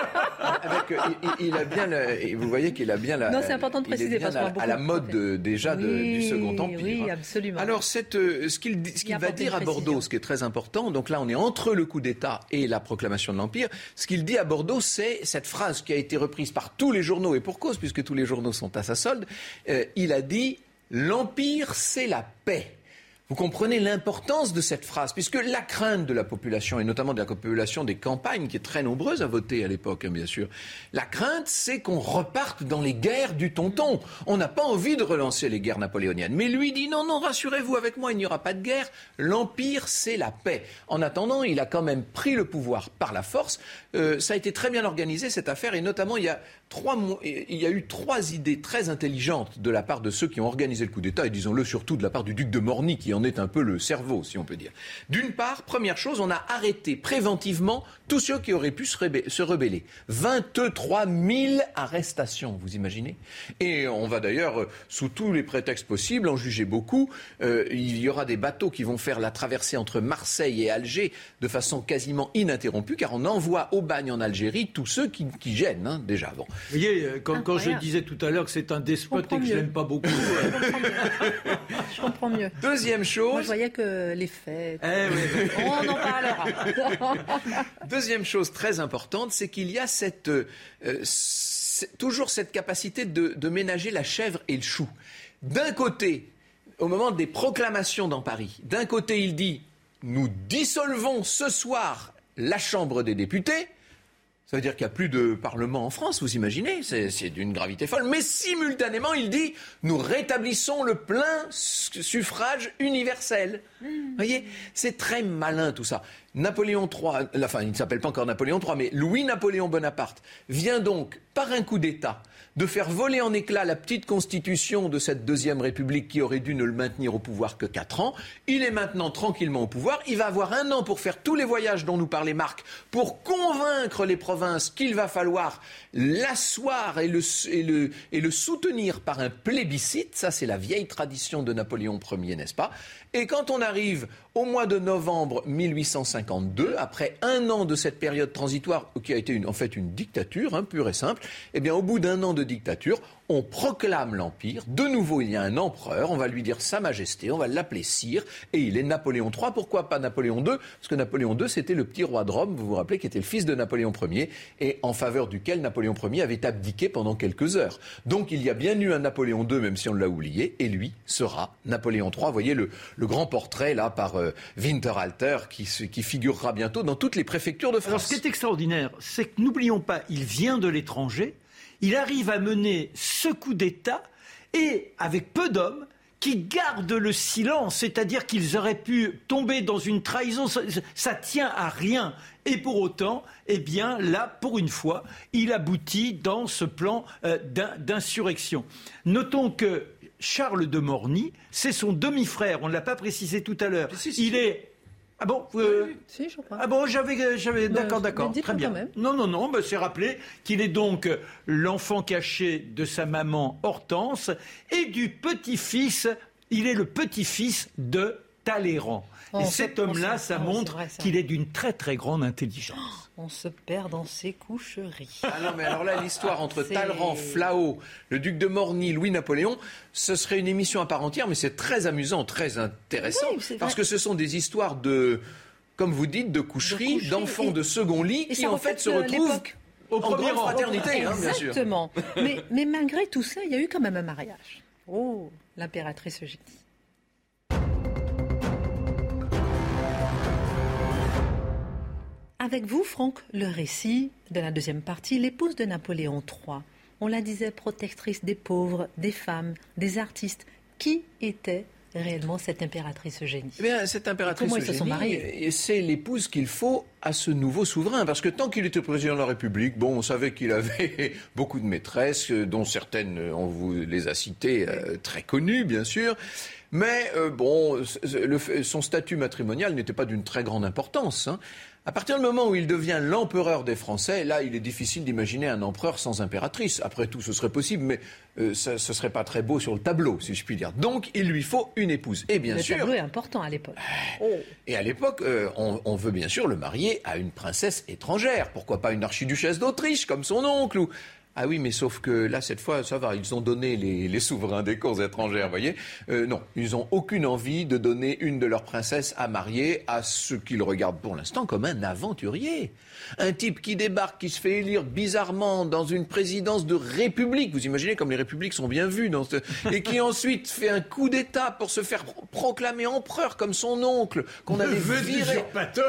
Il a bien vous voyez qu'il a bien la. Non, c'est important de préciser parce qu'on a beaucoup à la mode du Second Empire. Oui, absolument. Alors ce qu'il va dire à Bordeaux, ce qui est très important. Donc là, on est entre le coup d'État et la proclamation de l'Empire. Ce qu'il dit à Bordeaux, c'est cette phrase qui a été reprise par tous les journaux et pour cause, puisque tous les journaux sont à sa solde. Il a dit l'Empire, c'est la paix. Vous comprenez l'importance de cette phrase, puisque la crainte de la population, et notamment de la population des campagnes, qui est très nombreuse à voter à l'époque, hein, bien sûr, la crainte, c'est qu'on reparte dans les guerres du tonton. On n'a pas envie de relancer les guerres napoléoniennes. Mais lui dit non, rassurez-vous, avec moi, il n'y aura pas de guerre. L'Empire, c'est la paix. En attendant, il a quand même pris le pouvoir par la force. Ça a été très bien organisé, cette affaire, et notamment, il y a eu 3 idées très intelligentes de la part de ceux qui ont organisé le coup d'État, et disons-le surtout de la part du duc de Morny, qui en est un peu le cerveau, si on peut dire. D'une part, première chose, on a arrêté préventivement tous ceux qui auraient pu se rebeller. 23 000 arrestations, vous imaginez ? Et on va d'ailleurs, sous tous les prétextes possibles, en juger beaucoup. Il y aura des bateaux qui vont faire la traversée entre Marseille et Alger de façon quasiment ininterrompue, car on envoie au bagne en Algérie tous ceux qui gênent, hein, déjà avant. Vous voyez, quand je disais tout à l'heure que c'est un despote et que je l'aime pas beaucoup. Je comprends mieux. Deuxième chose. Moi, je voyais que les fêtes. Oui. On en parlera. Deuxième chose très importante, c'est qu'il y a toujours cette capacité de ménager la chèvre et le chou. D'un côté, au moment des proclamations dans Paris, d'un côté, il dit « Nous dissolvons ce soir la Chambre des députés ». Ça veut dire qu'il n'y a plus de Parlement en France, vous imaginez ? C'est d'une gravité folle. Mais simultanément, il dit « Nous rétablissons le plein suffrage universel ». Vous voyez ? C'est très malin tout ça. Napoléon III, enfin il ne s'appelle pas encore Napoléon III, mais Louis-Napoléon Bonaparte vient donc, par un coup d'État, de faire voler en éclats la petite constitution de cette Deuxième République qui aurait dû ne le maintenir au pouvoir que 4 ans. Il est maintenant tranquillement au pouvoir. Il va avoir 1 an pour faire tous les voyages dont nous parlait Marc, pour convaincre les provinces qu'il va falloir l'asseoir et le soutenir par un plébiscite. Ça, c'est la vieille tradition de Napoléon Ier, n'est-ce pas ? Et quand on arrive au mois de novembre 1852, après 1 an de cette période transitoire qui a été en fait une dictature, hein, pure et simple, eh bien au bout d'1 an de dictature, on proclame l'Empire, de nouveau il y a un empereur, on va lui dire Sa Majesté, on va l'appeler Sire, et il est Napoléon III. Pourquoi pas Napoléon II ? Parce que Napoléon II, c'était le petit roi de Rome, vous vous rappelez, qui était le fils de Napoléon Ier, et en faveur duquel Napoléon Ier avait abdiqué pendant quelques heures. Donc il y a bien eu un Napoléon II, même si on l'a oublié, et lui sera Napoléon III. Vous voyez le grand portrait, là, par Winterhalter, qui figurera bientôt dans toutes les préfectures de France. Alors ce qui est extraordinaire, c'est que n'oublions pas, il vient de l'étranger, il arrive à mener ce coup d'État et avec peu d'hommes qui gardent le silence, c'est-à-dire qu'ils auraient pu tomber dans une trahison, ça tient à rien. Et pour autant, eh bien là, pour une fois, il aboutit dans ce plan d'insurrection. Notons que Charles de Morny, c'est son demi-frère, on ne l'a pas précisé tout à l'heure. Il est... Ah bon Si, je crois. Ah bon, j'avais d'accord, très bien. Non, c'est rappelé qu'il est donc l'enfant caché de sa maman Hortense et du petit-fils, il est le petit-fils de Talleyrand. Et cet homme-là, ça montre qu'il est d'une très très grande intelligence. On se perd dans ses coucheries. Ah non, mais alors là, l'histoire entre Talleyrand, Flahault, le duc de Morny, Louis-Napoléon, ce serait une émission à part entière, mais c'est très amusant, très intéressant, parce que ce sont des histoires de, comme vous dites, de coucheries, d'enfants de second lit, qui en fait se retrouvent au premier rang. Fraternité, bien sûr. Exactement. mais malgré tout ça, il y a eu quand même un mariage. Oh, l'impératrice Eugénie. Avec vous, Franck, le récit de la deuxième partie, l'épouse de Napoléon III. On la disait protectrice des pauvres, des femmes, des artistes. Qui était réellement cette impératrice Eugénie ? Eh bien, cette impératrice Comment ils se sont mariés ? C'est l'épouse qu'il faut à ce nouveau souverain. Parce que tant qu'il était président de la République, bon, on savait qu'il avait beaucoup de maîtresses, dont certaines, on vous les a citées, très connues, bien sûr. Mais son statut matrimonial n'était pas d'une très grande importance. À partir du moment où il devient l'empereur des Français, là, il est difficile d'imaginer un empereur sans impératrice. Après tout, ce serait possible, mais ce serait pas très beau sur le tableau, si je puis dire. Donc, il lui faut une épouse. Et bien sûr, le tableau est important à l'époque. Et à l'époque, on veut bien sûr le marier à une princesse étrangère. Pourquoi pas une archiduchesse d'Autriche, comme son oncle, ou... Ah oui, mais sauf que là, cette fois, ça va, ils ont donné les souverains des cours étrangères, vous voyez. Non, ils n'ont aucune envie de donner une de leurs princesses à marier à ce qu'ils regardent pour l'instant comme un aventurier. Un type qui débarque, qui se fait élire bizarrement dans une présidence de république, vous imaginez comme les républiques sont bien vues, et qui ensuite fait un coup d'État pour se faire proclamer empereur comme son oncle, qu'on avait viré.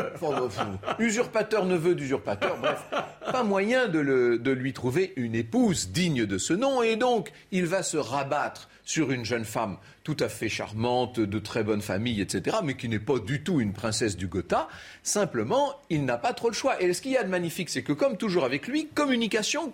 Usurpateur, neveu d'usurpateur, bref. Pas moyen de lui trouver une épouse digne de ce nom, et donc il va se rabattre sur une jeune femme tout à fait charmante, de très bonne famille, etc., mais qui n'est pas du tout une princesse du Gotha. Simplement, il n'a pas trop le choix. Et ce qu'il y a de magnifique, c'est que comme toujours avec lui, communication.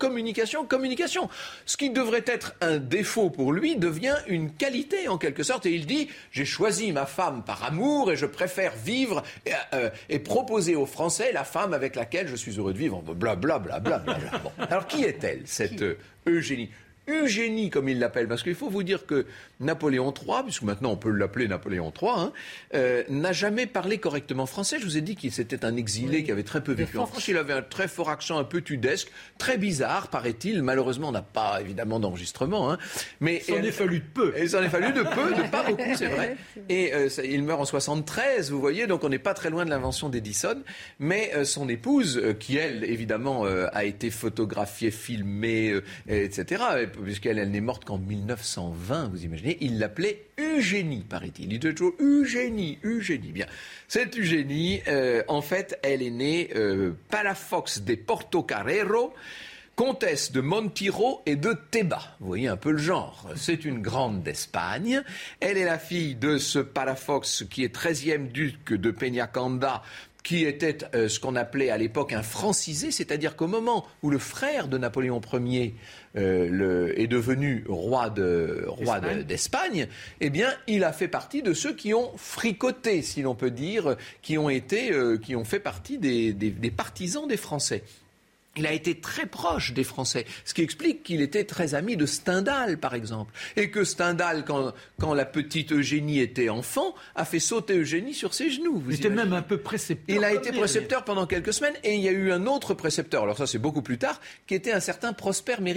Ce qui devrait être un défaut pour lui devient une qualité en quelque sorte. Et il dit, j'ai choisi ma femme par amour et je préfère vivre et proposer aux Français la femme avec laquelle je suis heureux de vivre. Blablabla. Bon. Alors qui est-elle, cette Eugénie ? Eugénie, comme il l'appelle, parce qu'il faut vous dire que Napoléon III, puisque maintenant on peut l'appeler Napoléon III, n'a jamais parlé correctement français. Je vous ai dit qu'il c'était un exilé qui avait très peu vécu en France. Il avait un très fort accent un peu tudesque, très bizarre, paraît-il. Malheureusement, on n'a pas évidemment d'enregistrement. Mais il s'en est fallu de peu. Il s'en est fallu de peu, de pas beaucoup, c'est vrai. Et il meurt en 73, vous voyez, donc on n'est pas très loin de l'invention d'Edison. Mais son épouse, qui elle, évidemment, a été photographiée, filmée, etc., puisqu'elle n'est morte qu'en 1920, vous imaginez, il l'appelait Eugénie, paraît-il. Il disait toujours Eugénie. Bien. Cette Eugénie, en fait, elle est née Palafox de Portocarrero, comtesse de Montijo et de Teba. Vous voyez un peu le genre. C'est une grande d'Espagne. Elle est la fille de ce Palafox qui est 13e duc de Peñacanda, qui était ce qu'on appelait à l'époque un francisé, c'est-à-dire qu'au moment où le frère de Napoléon Ier est devenu roi d'Espagne, eh bien, il a fait partie de ceux qui ont fricoté, si l'on peut dire, qui ont fait partie des partisans des Français. Il a été très proche des Français, ce qui explique qu'il était très ami de Stendhal, par exemple. Et que Stendhal, quand la petite Eugénie était enfant, a fait sauter Eugénie sur ses genoux. Il était même un peu précepteur. Il a été précepteur pendant quelques semaines, et il y a eu un autre précepteur, alors ça c'est beaucoup plus tard, qui était un certain Prosper Mérimée.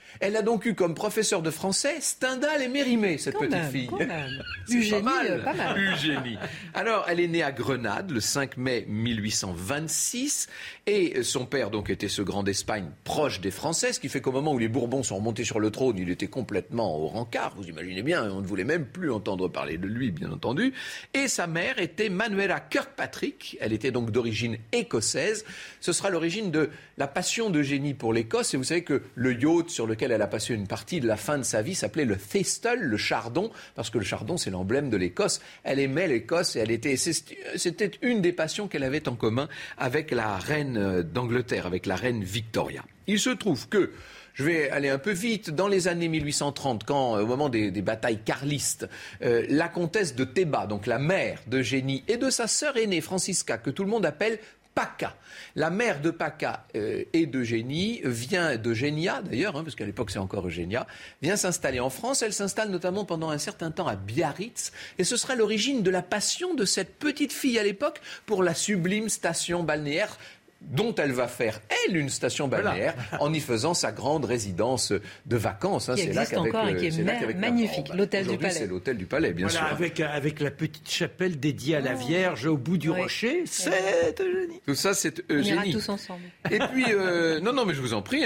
Elle a donc eu comme professeur de français Stendhal et Mérimée, cette petite fille. Eugénie, pas mal. Eugénie. Alors, elle est née à Grenade le 5 mai 1826 et son père donc était ce grand d'Espagne proche des Français, ce qui fait qu'au moment où les Bourbons sont remontés sur le trône, il était complètement au rencard, vous imaginez bien, on ne voulait même plus entendre parler de lui, bien entendu. Et sa mère était Manuela Kirkpatrick, elle était donc d'origine écossaise. Ce sera l'origine de la passion d'Eugénie pour l'Écosse, et vous savez que le yacht sur lequel elle a passé une partie de la fin de sa vie s'appelait le Thistle, le chardon, parce que le chardon c'est l'emblème de l'Écosse. Elle aimait l'Écosse et c'était une des passions qu'elle avait en commun avec la reine d'Angleterre, avec la reine Victoria. Il se trouve que, je vais aller un peu vite, dans les années 1830, quand, au moment des batailles carlistes, la comtesse de Théba, donc la mère d'Eugénie et de sa sœur aînée Francisca, que tout le monde appelle Paca. La mère de Paca et d'Eugénie d'Eugénia d'ailleurs, parce qu'à l'époque c'est encore Eugénia, vient s'installer en France. Elle s'installe notamment pendant un certain temps à Biarritz. Et ce sera l'origine de la passion de cette petite fille à l'époque pour la sublime station balnéaire dont elle va faire, elle, une station balnéaire, en y faisant sa grande résidence de vacances. Qui existe encore et qui est magnifique, l'hôtel du Palais. C'est l'hôtel du Palais, bien sûr. Avec la petite chapelle dédiée à la Vierge au bout du rocher, c'est Eugénie. Tout ça, c'est Eugénie. On ira tous ensemble. Et puis, non, mais je vous en prie.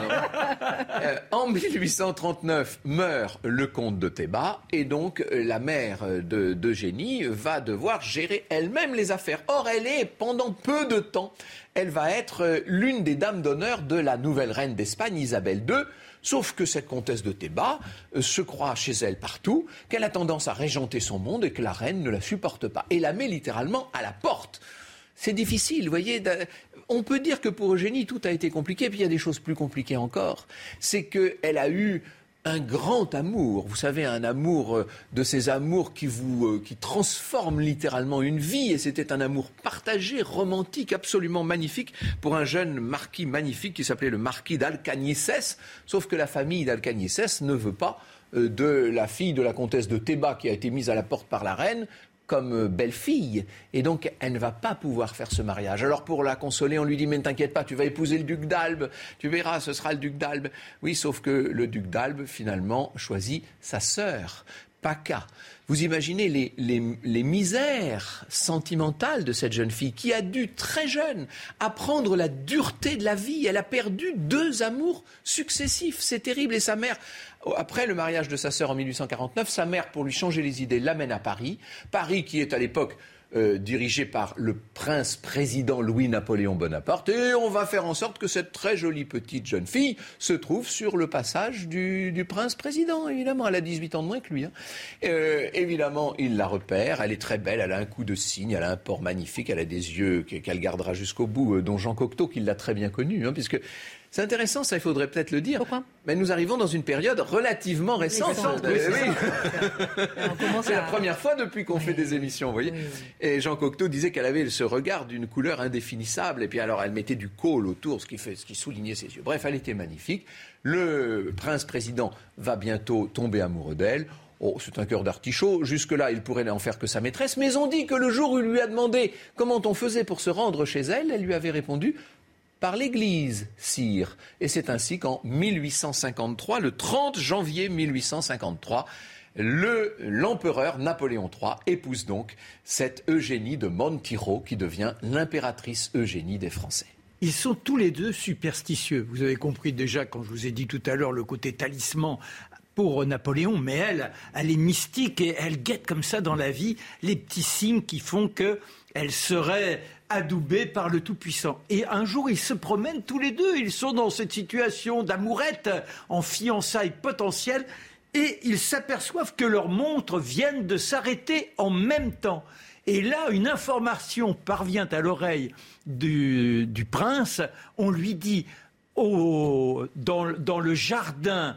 En 1839, meurt le comte de Théba, et donc la mère d'Eugénie va devoir gérer elle-même les affaires. Or, elle est, pendant peu de temps, elle va être l'une des dames d'honneur de la nouvelle reine d'Espagne, Isabelle II, sauf que cette comtesse de Théba se croit chez elle partout, qu'elle a tendance à régenter son monde et que la reine ne la supporte pas, et la met littéralement à la porte. C'est difficile, vous voyez. On peut dire que pour Eugénie, tout a été compliqué, puis il y a des choses plus compliquées encore. C'est qu'elle a eu un grand amour, vous savez, un amour de ces amours qui transforment littéralement une vie, et c'était un amour partagé, romantique, absolument magnifique pour un jeune marquis magnifique qui s'appelait le marquis d'Alcañices, sauf que la famille d'Alcañices ne veut pas de la fille de la comtesse de Théba qui a été mise à la porte par la reine comme belle-fille, et donc elle ne va pas pouvoir faire ce mariage. Alors pour la consoler, on lui dit « Mais ne t'inquiète pas, tu vas épouser le duc d'Albe, tu verras, ce sera le duc d'Albe. » Oui, sauf que le duc d'Albe, finalement, choisit sa sœur, Paca. Vous imaginez les misères sentimentales de cette jeune fille qui a dû, très jeune, apprendre la dureté de la vie. Elle a perdu 2 amours successifs. C'est terrible. Et sa mère, après le mariage de sa sœur en 1849, sa mère, pour lui changer les idées, l'amène à Paris. Paris qui est à l'époque dirigé par le prince-président Louis-Napoléon Bonaparte. Et on va faire en sorte que cette très jolie petite jeune fille se trouve sur le passage du prince-président. Évidemment, elle a 18 ans de moins que lui. Évidemment, il la repère. Elle est très belle, elle a un coup de cygne, elle a un port magnifique, elle a des yeux qu'elle gardera jusqu'au bout, dont Jean Cocteau, qui l'a très bien connu, puisque... C'est intéressant, ça, il faudrait peut-être le dire. Pourquoi ? Mais nous arrivons dans une période relativement récente. Oui. C'est la première fois depuis qu'on fait des émissions, vous voyez. Oui. Et Jean Cocteau disait qu'elle avait ce regard d'une couleur indéfinissable. Et puis alors, elle mettait du col autour, ce qui soulignait ses yeux. Bref, elle était magnifique. Le prince-président va bientôt tomber amoureux d'elle. Oh, c'est un cœur d'artichaut. Jusque-là, il pourrait n'en faire que sa maîtresse. Mais on dit que le jour où il lui a demandé comment on faisait pour se rendre chez elle, elle lui avait répondu... par l'Église, sire. Et c'est ainsi qu'en 1853, le 30 janvier 1853, l'empereur Napoléon III épouse donc cette Eugénie de Montijo qui devient l'impératrice Eugénie des Français. Ils sont tous les deux superstitieux. Vous avez compris déjà quand je vous ai dit tout à l'heure le côté talisman pour Napoléon, mais elle est mystique et elle guette comme ça dans la vie les petits signes qui font qu'elle serait adoubée par le Tout-Puissant. Et un jour, ils se promènent tous les deux. Ils sont dans cette situation d'amourette, en fiançailles potentielles, et ils s'aperçoivent que leurs montres viennent de s'arrêter en même temps. Et là, une information parvient à l'oreille du prince. On lui dit, dans le jardin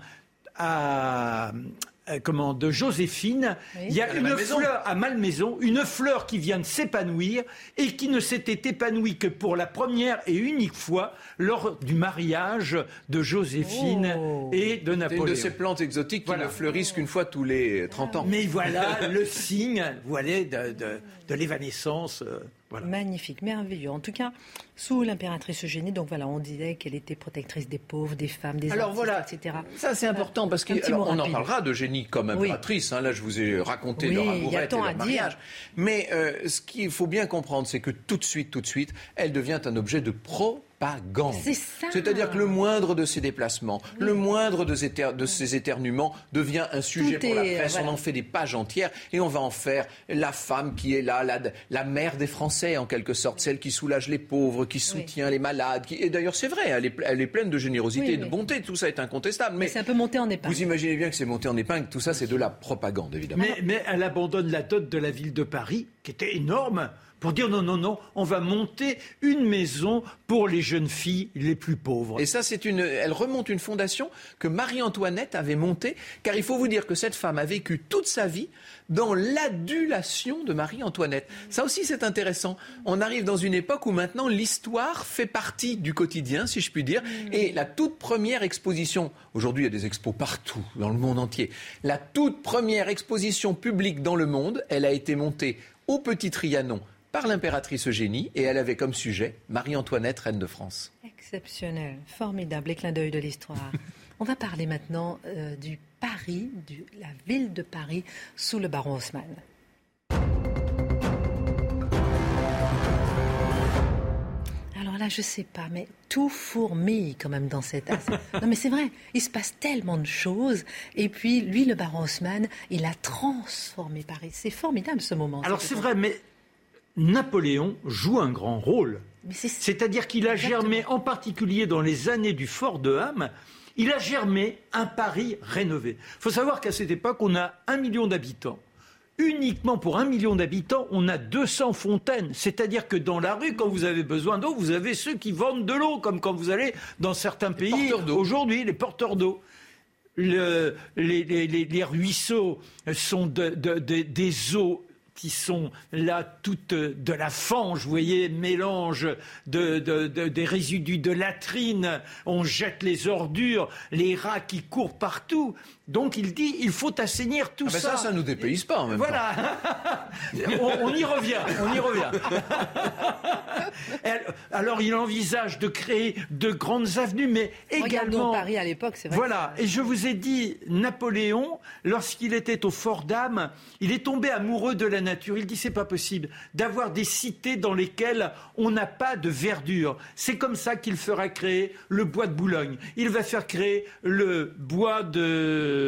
de Joséphine, oui. Il y a une fleur à Malmaison, une fleur qui vient de s'épanouir et qui ne s'était épanouie que pour la première et unique fois lors du mariage de Joséphine et de Napoléon. C'est une de ces plantes exotiques qui ne fleurissent qu'une fois tous les 30 ans. Mais voilà le signe de l'évanescence. Voilà. Magnifique, merveilleux. En tout cas, sous l'impératrice Eugénie, donc voilà, on disait qu'elle était protectrice des pauvres, des femmes, des artistes, etc. Ça c'est important parce qu'on en parlera d'Eugénie comme impératrice. Là, je vous ai raconté leur amourette et leur mariage. Mais ce qu'il faut bien comprendre, c'est que tout de suite, elle devient un objet de propagande. C'est ça. C'est-à-dire que le moindre de ses déplacements, le moindre de ses éternuements devient un sujet pour la presse. Voilà. On en fait des pages entières et on va en faire la femme qui est là, la mère des Français en quelque sorte, celle qui soulage les pauvres, qui soutient les malades. Et d'ailleurs, c'est vrai, elle est pleine de générosité et de bonté. Tout ça est incontestable. Mais c'est un peu monté en épingle. Vous imaginez bien que c'est monté en épingle. Tout ça, c'est de la propagande, évidemment. Mais elle abandonne la dot de la ville de Paris, qui était énorme, pour dire non, on va monter une maison pour les jeunes filles les plus pauvres. Et ça, elle remonte une fondation que Marie-Antoinette avait montée, car il faut vous dire que cette femme a vécu toute sa vie dans l'adulation de Marie-Antoinette. Ça aussi, c'est intéressant. On arrive dans une époque où maintenant l'histoire fait partie du quotidien, si je puis dire, et la toute première exposition, aujourd'hui il y a des expos partout, dans le monde entier, la toute première exposition publique dans le monde, elle a été montée au Petit Trianon, par l'impératrice Eugénie, et elle avait comme sujet Marie-Antoinette, reine de France. Exceptionnel, formidable, clin d'œil de l'histoire. On va parler maintenant du Paris, de la ville de Paris, sous le baron Haussmann. Alors là, je sais pas, mais tout fourmille quand même dans cette as. Non mais c'est vrai, il se passe tellement de choses. Et puis, lui, le baron Haussmann, il a transformé Paris. C'est formidable ce moment. Alors c'est vrai, mais Napoléon joue un grand rôle. C'est-à-dire qu'il a germé, en particulier dans les années du Fort de Ham, il a germé un Paris rénové. Il faut savoir qu'à cette époque, on a 1 million d'habitants. Uniquement pour 1 million d'habitants, on a 200 fontaines. C'est-à-dire que dans la rue, quand vous avez besoin d'eau, vous avez ceux qui vendent de l'eau, comme quand vous allez dans certains pays aujourd'hui, les porteurs d'eau. Les ruisseaux sont des eaux qui sont là toutes de la fange, vous voyez, mélange des résidus de latrines, on jette les ordures, les rats qui courent partout. Donc il dit, il faut assainir tout ça. Ça nous dépayse pas en même temps. on y revient. Alors il envisage de créer de grandes avenues, mais également... Paris à l'époque, c'est vrai. Voilà, et je vous ai dit, Napoléon, lorsqu'il était au Fort d'Am, il est tombé amoureux de la nature. Il dit, c'est pas possible d'avoir des cités dans lesquelles on n'a pas de verdure. C'est comme ça qu'il fera créer le bois de Boulogne. Il va faire créer le bois de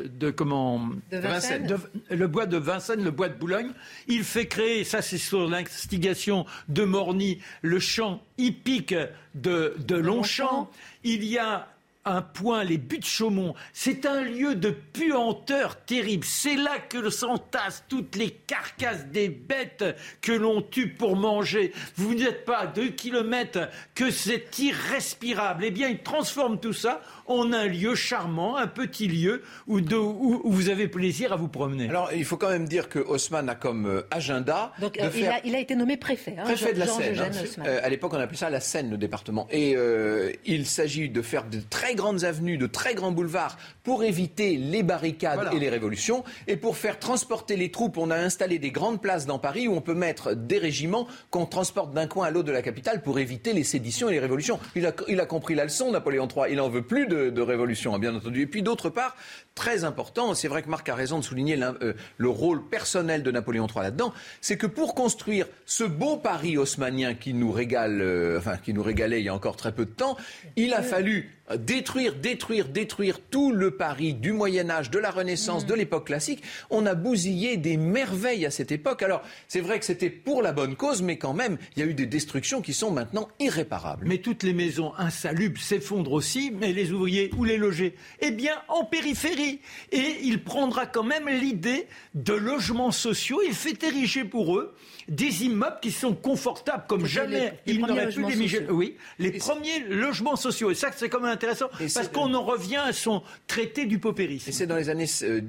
Vincennes. Le bois de Vincennes, le bois de Boulogne. Il fait créer, ça c'est sur l'instigation de Morny, le champ hippique de Longchamp. Il y a un point, les buttes Chaumont, c'est un lieu de puanteur terrible. C'est là que s'entassent toutes les carcasses des bêtes que l'on tue pour manger. Vous n'êtes pas à 2 kilomètres que c'est irrespirable. Eh bien, il transforme tout ça en un lieu charmant, un petit lieu où vous avez plaisir à vous promener. Alors, il faut quand même dire que Haussmann a comme agenda... Donc, il a été nommé préfet. Préfet de la Seine. À l'époque, on appelait ça la Seine, le département. Et il s'agit de faire de très grandes avenues, de très grands boulevards pour éviter les barricades et les révolutions. Et pour faire transporter les troupes, on a installé des grandes places dans Paris où on peut mettre des régiments qu'on transporte d'un coin à l'autre de la capitale pour éviter les séditions et les révolutions. Il a compris la leçon, Napoléon III. Il n'en veut plus de révolution, bien entendu. Et puis d'autre part, très important, c'est vrai que Marc a raison de souligner le rôle personnel de Napoléon III là-dedans, c'est que pour construire ce beau Paris haussmannien qui nous régalait il y a encore très peu de temps, il a fallu détruire tout le Paris du Moyen-Âge, de la Renaissance, de l'époque classique. On a bousillé des merveilles à cette époque. Alors, c'est vrai que c'était pour la bonne cause, mais quand même, il y a eu des destructions qui sont maintenant irréparables. Mais toutes les maisons insalubres s'effondrent aussi, mais les ouvriers, où les loger ? Eh bien, en périphérie. Et il prendra quand même l'idée de logements sociaux. Il fait ériger pour eux des immeubles qui sont confortables comme jamais. Il n'aurait pu les premiers logements sociaux. Et ça, c'est comme intéressant parce qu'on en revient à son traité du paupérisme. Et c'est dans les années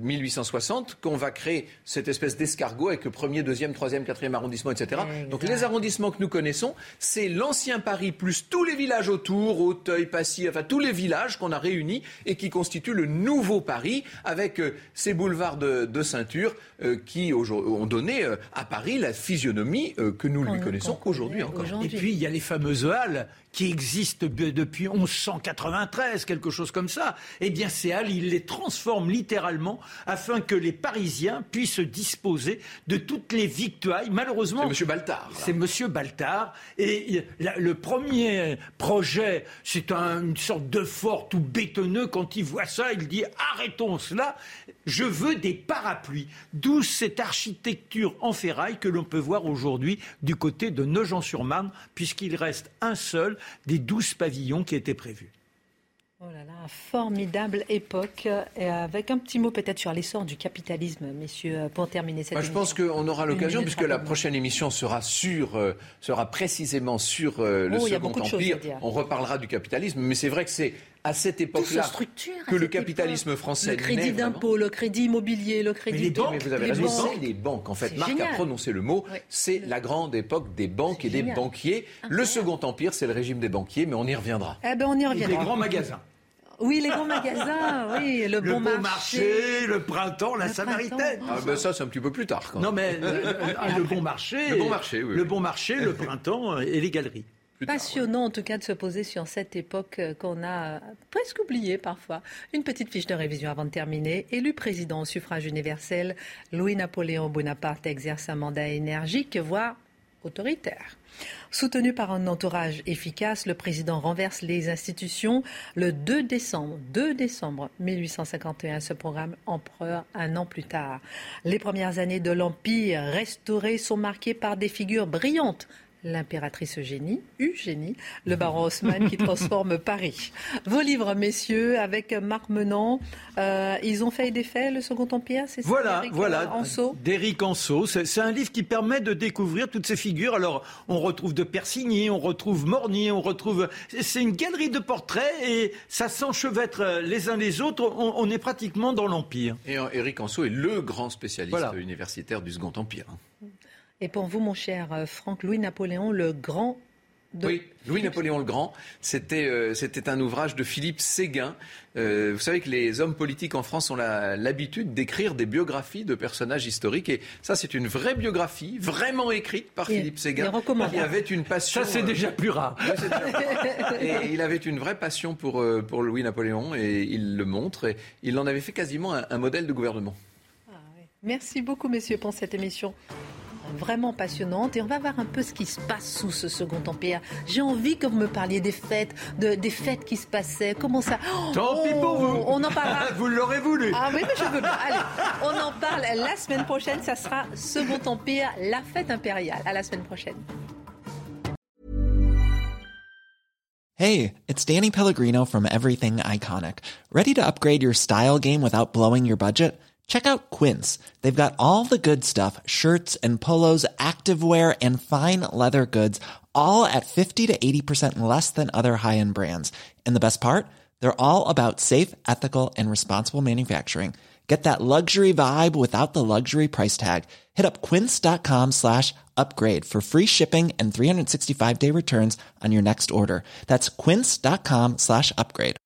1860 qu'on va créer cette espèce d'escargot avec le 1er, 2e, 3e, 4e arrondissement, etc. Exact. Donc les arrondissements que nous connaissons, c'est l'ancien Paris plus tous les villages autour, Auteuil, Passy, enfin tous les villages qu'on a réunis et qui constituent le nouveau Paris avec ces boulevards de ceinture qui ont donné à Paris la physionomie que nous lui connaissons aujourd'hui encore. Et puis il y a les fameuses halles qui existent depuis 1193, quelque chose comme ça. Eh bien, ces halles, ils les transforment littéralement afin que les Parisiens puissent disposer de toutes les victuailles. Malheureusement, c'est Monsieur Baltard. C'est Monsieur Baltard. Et le premier projet, c'est une sorte de fort tout bétonneux. Quand il voit ça, il dit « Arrêtons cela, je veux des parapluies ». D'où cette architecture en ferraille que l'on peut voir aujourd'hui du côté de Nogent-sur-Marne, puisqu'il reste un seul des 12 pavillons qui étaient prévus. Oh là là, formidable époque. Et avec un petit mot peut-être sur l'essor du capitalisme, messieurs, pour terminer cette émission. Je pense qu'on aura l'occasion, puisque la prochaine émission sera précisément sur le Second Empire. On reparlera du capitalisme, mais c'est vrai que c'est à cette époque-là que le capitalisme français le crédit d'impôt, le crédit immobilier, le crédit de... Mais vous avez raison, c'est les banques. En fait, Marc a prononcé le mot, c'est la grande époque des banques et des banquiers. Le Second Empire, c'est le régime des banquiers, mais on y reviendra. On y reviendra. Et les grands magasins. Oui, les grands magasins, oui, le bon marché, le printemps, la Samaritaine. Ça, c'est un petit peu plus tard. Quand même. Non, mais le bon marché, oui. Le bon marché, le printemps et les galeries. Passionnant en tout cas de se poser sur cette époque qu'on a presque oubliée parfois. Une petite fiche de révision avant de terminer. Élu président au suffrage universel, Louis-Napoléon Bonaparte exerce un mandat énergique, voire autoritaire. Soutenu par un entourage efficace, le président renverse les institutions le 2 décembre 1851, ce programme empereur un an plus tard. Les premières années de l'Empire restauré sont marquées par des figures brillantes. L'impératrice Eugénie, le baron Haussmann qui transforme Paris. Vos livres, messieurs, avec Marc Menant, ils ont fait et défait le Second Empire, c'est ça? Voilà, Anceau. D'Éric Anceau. C'est un livre qui permet de découvrir toutes ces figures. Alors, on retrouve de Persigny, on retrouve Morgny, c'est une galerie de portraits et ça s'enchevêtre les uns les autres. On est pratiquement dans l'Empire. Et Éric Anceau est le grand spécialiste universitaire du Second Empire. Et pour vous, mon cher Franck, Louis-Napoléon le Grand. Oui, Louis-Napoléon le Grand, c'était un ouvrage de Philippe Séguin. Vous savez que les hommes politiques en France ont l'habitude d'écrire des biographies de personnages historiques. Et ça, c'est une vraie biographie, vraiment écrite par Philippe Séguin. Il avait une passion... Ça, c'est déjà plus rare. Et il avait une vraie passion pour Louis-Napoléon et il le montre. Et il en avait fait quasiment un modèle de gouvernement. Merci beaucoup, messieurs, pour cette émission. Vraiment passionnante et on va voir un peu ce qui se passe sous ce Second Empire. J'ai envie que vous me parliez des fêtes, des fêtes qui se passaient. Comment ça? Tant pis pour vous. On en parlera. Vous l'aurez voulu. Ah oui, mais je veux bien. Allez, on en parle la semaine prochaine. Ça sera Second Empire, la fête impériale. À la semaine prochaine. Hey, it's Danny Pellegrino from Everything Iconic. Ready to upgrade your style game without blowing your budget? Check out Quince. They've got all the good stuff, shirts and polos, activewear, and fine leather goods, all at 50 to 80% less than other high-end brands. And the best part? They're all about safe, ethical, and responsible manufacturing. Get that luxury vibe without the luxury price tag. Hit up quince.com/upgrade for free shipping and 365-day returns on your next order. That's quince.com/upgrade.